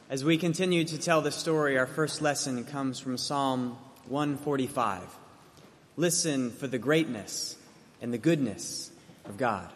As we continue to tell the story, our first lesson comes from Psalm 145. Listen for the greatness and the goodness of God.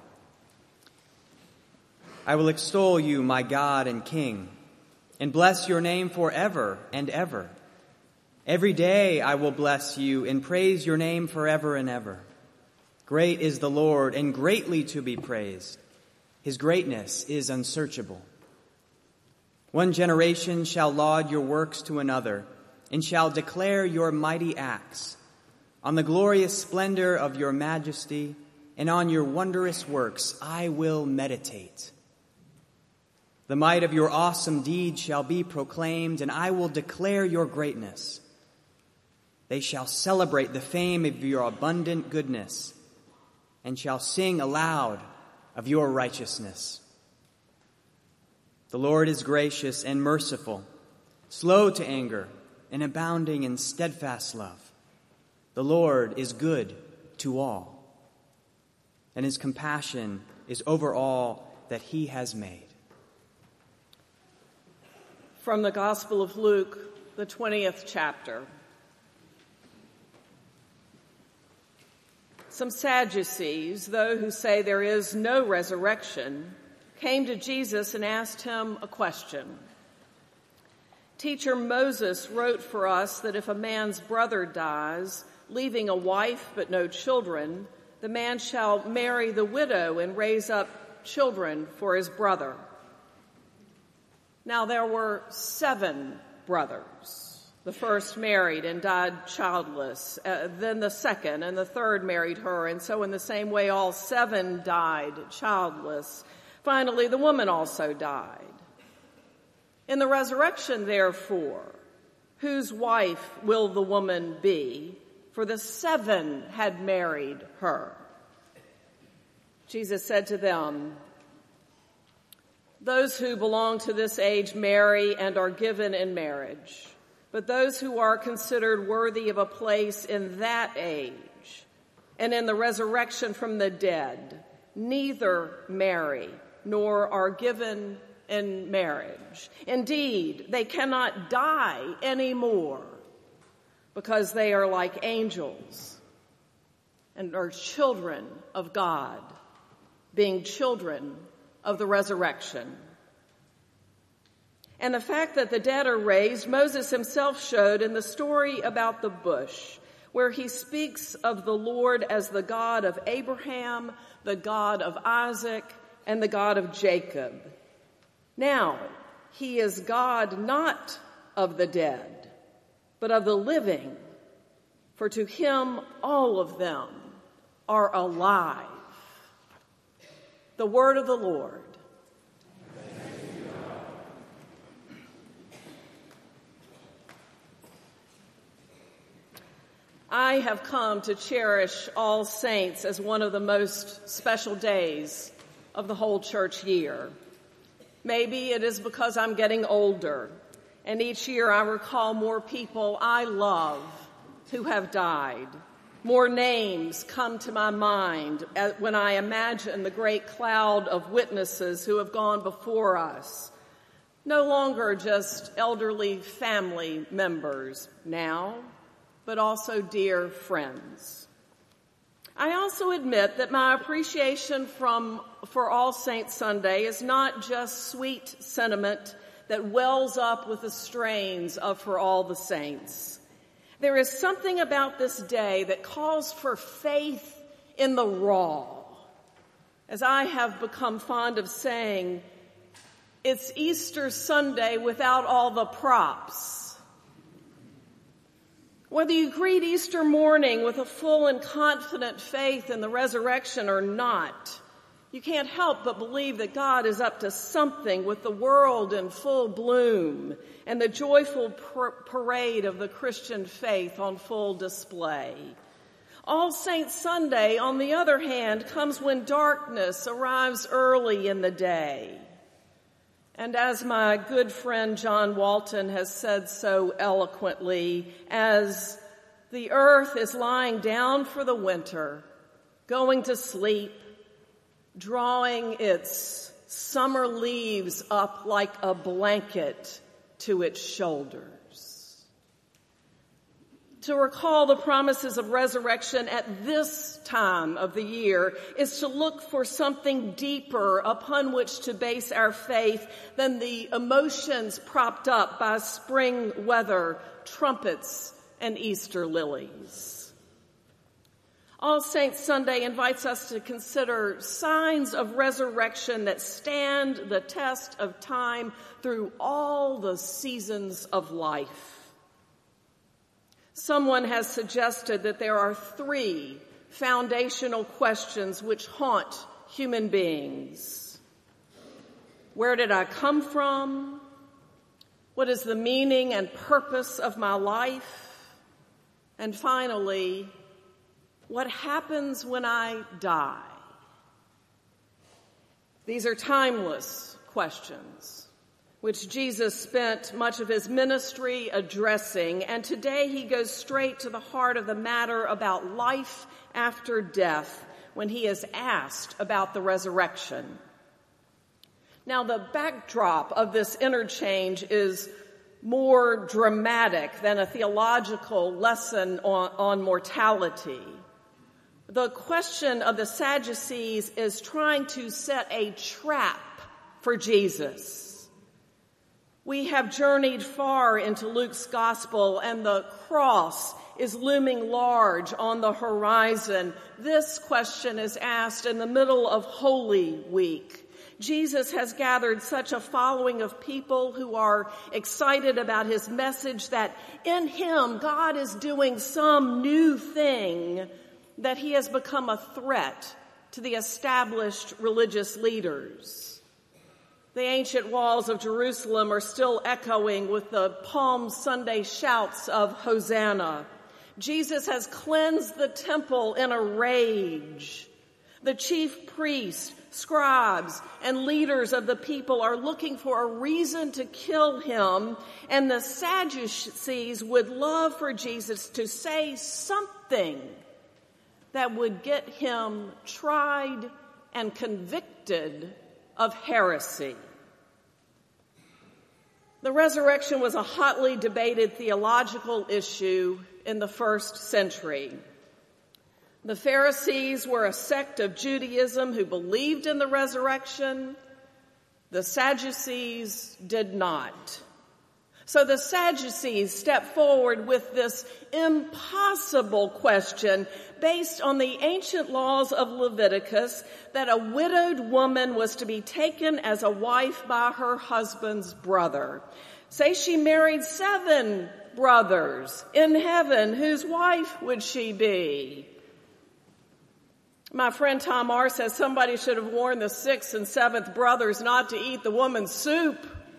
I will extol you, my God and King, and bless your name forever and ever. Every day I will bless you and praise your name forever and ever. Great is the Lord and greatly to be praised. His greatness is unsearchable. One generation shall laud your works to another and shall declare your mighty acts. On the glorious splendor of your majesty and on your wondrous works I will meditate. The might of your awesome deeds shall be proclaimed, and I will declare your greatness. They shall celebrate the fame of your abundant goodness and shall sing aloud of your righteousness. The Lord is gracious and merciful, slow to anger, and abounding in steadfast love. The Lord is good to all, and his compassion is over all that he has made. From the Gospel of Luke, the 20th chapter. Some Sadducees, those who say there is no resurrection, came to Jesus and asked him a question. Teacher, Moses wrote for us that if a man's brother dies, leaving a wife but no children, the man shall marry the widow and raise up children for his brother. Now there were 7 brothers. The first married and died childless. Then the second and the third married her, and so in the same way all 7 died childless. Finally, the woman also died. In the resurrection, therefore, whose wife will the woman be? For the 7 had married her. Jesus said to them, those who belong to this age marry and are given in marriage. But those who are considered worthy of a place in that age and in the resurrection from the dead neither marry nor are given in marriage. Indeed, they cannot die anymore because they are like angels and are children of God, being children of the resurrection. And the fact that the dead are raised, Moses himself showed in the story about the bush, where he speaks of the Lord as the God of Abraham, the God of Isaac, and the God of Jacob. Now, he is God not of the dead, but of the living, for to him all of them are alive. The word of the Lord. I have come to cherish All Saints as one of the most special days of the whole church year. Maybe it is because I'm getting older, and each year I recall more people I love who have died. More names come to my mind when I imagine the great cloud of witnesses who have gone before us. No longer just elderly family members now, but also dear friends. I also admit that my appreciation for All Saints Sunday is not just sweet sentiment that wells up with the strains of For All the Saints. There is something about this day that calls for faith in the raw. As I have become fond of saying, it's Easter Sunday without all the props. Whether you greet Easter morning with a full and confident faith in the resurrection or not, you can't help but believe that God is up to something with the world in full bloom and the joyful parade of the Christian faith on full display. All Saints Sunday, on the other hand, comes when darkness arrives early in the day. And as my good friend John Walton has said so eloquently, as the earth is lying down for the winter, going to sleep, drawing its summer leaves up like a blanket to its shoulders. To recall the promises of resurrection at this time of the year is to look for something deeper upon which to base our faith than the emotions propped up by spring weather, trumpets, and Easter lilies. All Saints Sunday invites us to consider signs of resurrection that stand the test of time through all the seasons of life. Someone has suggested that there are 3 foundational questions which haunt human beings. Where did I come from? What is the meaning and purpose of my life? And finally, what happens when I die? These are timeless questions, which Jesus spent much of his ministry addressing, and today he goes straight to the heart of the matter about life after death when he is asked about the resurrection. Now, the backdrop of this interchange is more dramatic than a theological lesson on mortality. The question of the Sadducees is trying to set a trap for Jesus. We have journeyed far into Luke's gospel, and the cross is looming large on the horizon. This question is asked in the middle of Holy Week. Jesus has gathered such a following of people who are excited about his message that in him God is doing some new thing, that he has become a threat to the established religious leaders. The ancient walls of Jerusalem are still echoing with the Palm Sunday shouts of Hosanna. Jesus has cleansed the temple in a rage. The chief priests, scribes, and leaders of the people are looking for a reason to kill him, and the Sadducees would love for Jesus to say something that would get him tried and convicted of heresy. The resurrection was a hotly debated theological issue in the first century. The Pharisees were a sect of Judaism who believed in the resurrection. The Sadducees did not. So the Sadducees stepped forward with this impossible question based on the ancient laws of Leviticus that a widowed woman was to be taken as a wife by her husband's brother. Say she married 7 brothers in heaven, whose wife would she be? My friend Tom R. says somebody should have warned the 6th and 7th brothers not to eat the woman's soup.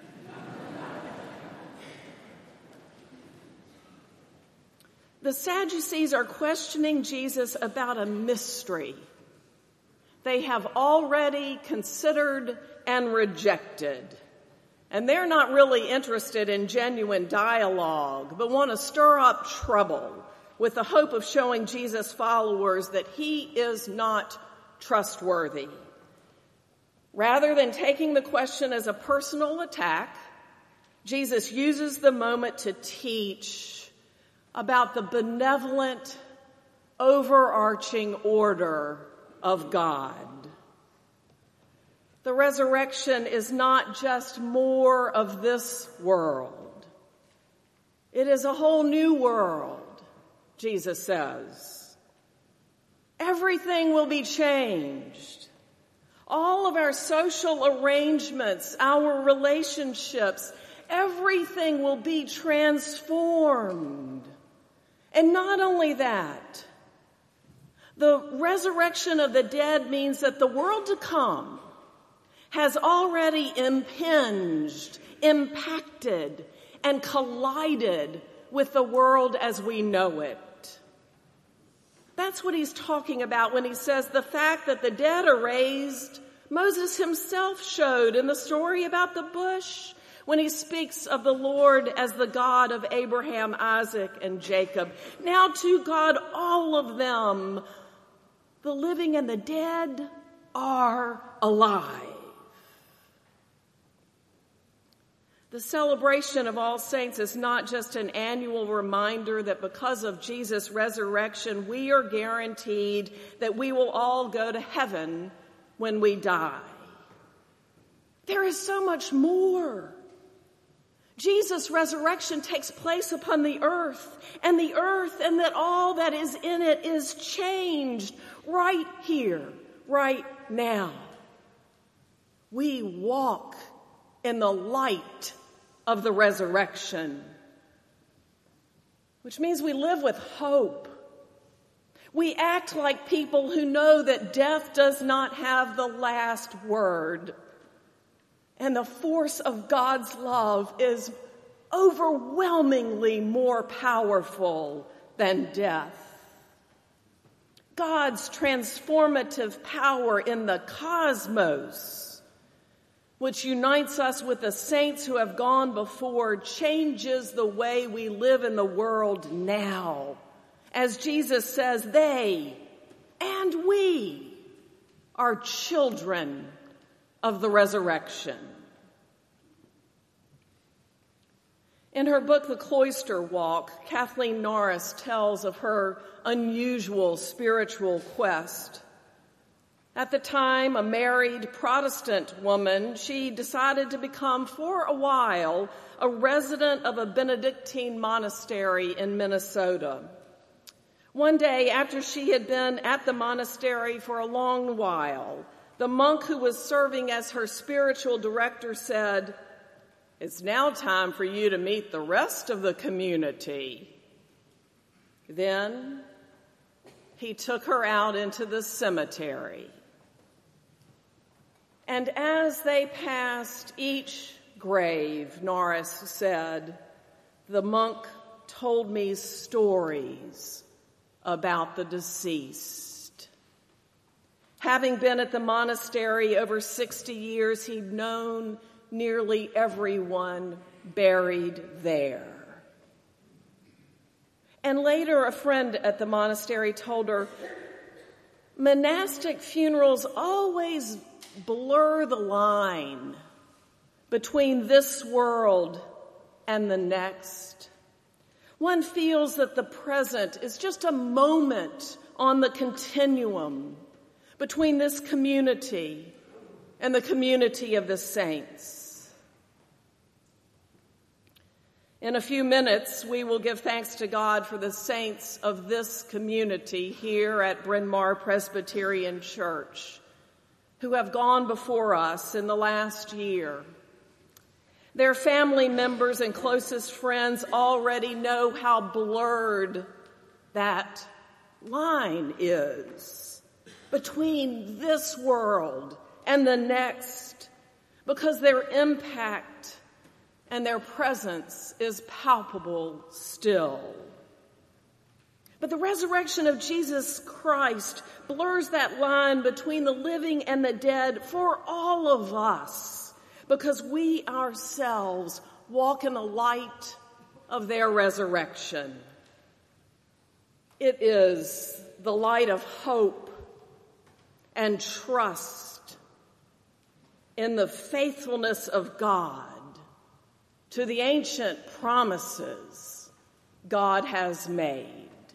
The Sadducees are questioning Jesus about a mystery they have already considered and rejected. And they're not really interested in genuine dialogue, but want to stir up trouble with the hope of showing Jesus' followers that he is not trustworthy. Rather than taking the question as a personal attack, Jesus uses the moment to teach about the benevolent, overarching order of God. The resurrection is not just more of this world. It is a whole new world, Jesus says. Everything will be changed. All of our social arrangements, our relationships, everything will be transformed. And not only that, the resurrection of the dead means that the world to come has already impinged, impacted, and collided with the world as we know it. That's what he's talking about when he says the fact that the dead are raised, Moses himself showed in the story about the bush, when he speaks of the Lord as the God of Abraham, Isaac, and Jacob. Now to God, all of them, the living and the dead, are alive. The celebration of All Saints is not just an annual reminder that because of Jesus' resurrection, we are guaranteed that we will all go to heaven when we die. There is so much more. Jesus' resurrection takes place upon the earth and that all that is in it is changed right here, right now. We walk in the light of the resurrection, which means we live with hope. We act like people who know that death does not have the last word. And the force of God's love is overwhelmingly more powerful than death. God's transformative power in the cosmos, which unites us with the saints who have gone before, changes the way we live in the world now. As Jesus says, they and we are children of the resurrection. In her book, The Cloister Walk, Kathleen Norris tells of her unusual spiritual quest. At the time, a married Protestant woman, she decided to become, for a while, a resident of a Benedictine monastery in Minnesota. One day, after she had been at the monastery for a long while, the monk who was serving as her spiritual director said, "It's now time for you to meet the rest of the community." Then he took her out into the cemetery. And as they passed each grave, Norris said, the monk told me stories about the deceased. Having been at the monastery over 60 years, he'd known nearly everyone buried there. And later, a friend at the monastery told her, monastic funerals always blur the line between this world and the next. One feels that the present is just a moment on the continuum between this community and the community of the saints. In a few minutes, we will give thanks to God for the saints of this community here at Bryn Mawr Presbyterian Church, who have gone before us in the last year. Their family members and closest friends already know how blurred that line is between this world and the next, because their impact and their presence is palpable still. But the resurrection of Jesus Christ blurs that line between the living and the dead for all of us, because we ourselves walk in the light of their resurrection. It is the light of hope and trust in the faithfulness of God to the ancient promises God has made.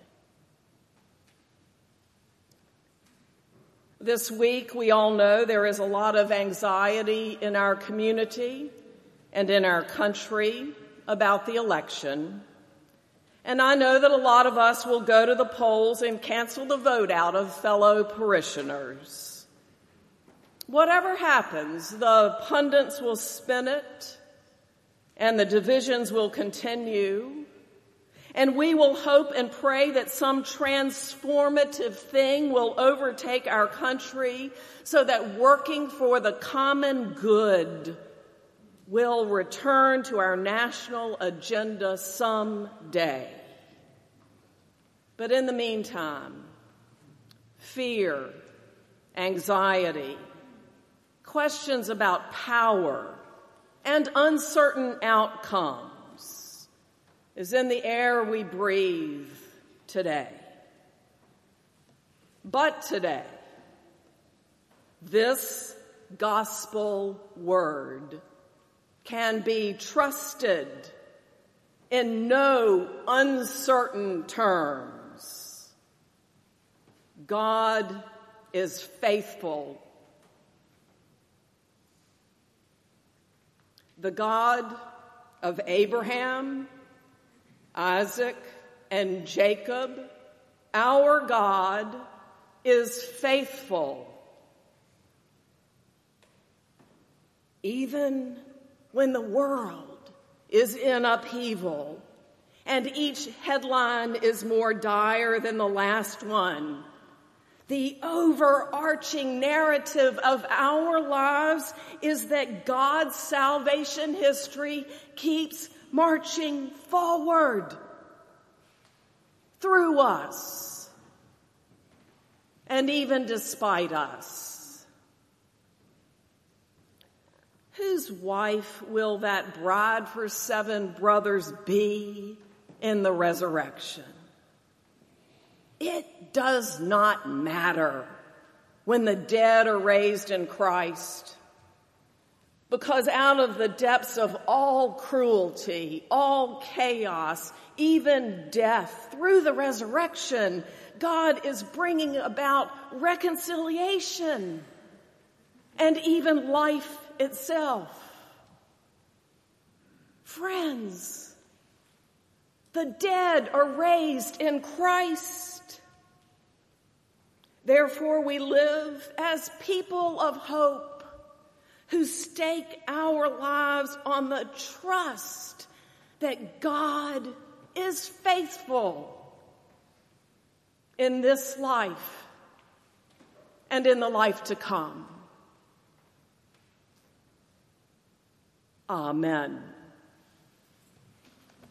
This week, we all know there is a lot of anxiety in our community and in our country about the election. And I know that a lot of us will go to the polls and cancel the vote out of fellow parishioners. Whatever happens, the pundits will spin it, and the divisions will continue. And we will hope and pray that some transformative thing will overtake our country so that working for the common good will return to our national agenda someday. But in the meantime, fear, anxiety, questions about power, and uncertain outcomes is in the air we breathe today. But today, this gospel word can be trusted in no uncertain terms. God is faithful. The God of Abraham, Isaac, and Jacob, our God, is faithful. Even when the world is in upheaval and each headline is more dire than the last one, the overarching narrative of our lives is that God's salvation history keeps marching forward through us and even despite us. Whose wife will that bride for 7 brothers be in the resurrection? It does not matter when the dead are raised in Christ, because out of the depths of all cruelty, all chaos, even death, through the resurrection, God is bringing about reconciliation and even life itself. Friends, the dead are raised in Christ. Therefore, we live as people of hope who stake our lives on the trust that God is faithful in this life and in the life to come. Amen.